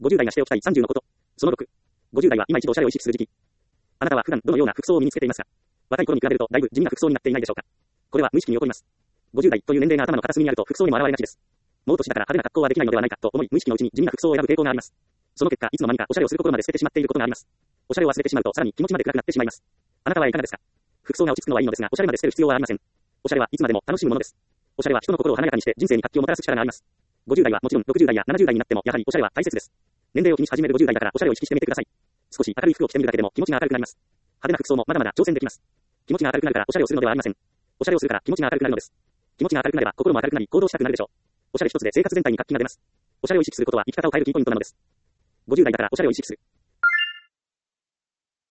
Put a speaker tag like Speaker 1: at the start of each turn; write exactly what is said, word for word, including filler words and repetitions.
Speaker 1: ごじゅう代がしておきたいさんじゅうのこと。そのろく。ごじゅう代は今一度おしゃれを意識する時期。あなたは普段どのような服装を身につけていますか？若い頃に比べるとだいぶ地味な服装になっていないでしょうか？これは無意識に起こります。ごじゅう代という年齢が頭の片隅にあると服装にも現れがちです。もう年だから派手な格好はできないのではないかと思い無意識のうちに地味な服装を選ぶ傾向があります。その結果、いつの間にかおしゃれをするところまで捨ててしまっていることがあります。おしゃれを忘れてしまうとさらに気持ちまで暗くなってしまいます。あなたはいかがですか？服装が落ち着くのはいいのですが、おしゃれまで捨てる必要はありません。おしゃれはいつまでも楽しむものです。おしゃれは人の心を華やかにして人生に活気をもたらす力があります。ごじゅう代はもちろんろくじゅう代やななじゅう代になってもやはりおしゃれは大切です。年齢を気にし始めるごじゅう代だからおしゃれを意識してみてください。少し明るい服を着てみるだけでも気持ちが明るくなります。派手な服装もまだまだ挑戦できます。気持ちが明るくなるからおしゃれをするのではありません。おしゃれをするから気持ちが明るくなるのです。気持ちが明るくなれば心も明るくなり行動したくなるでしょう。おしゃれ一つで生活全体に活気が出ます。おしゃれを意識することは生き方を変えるキーポイントなのです。ごじゅう代だからおしゃれを意識する。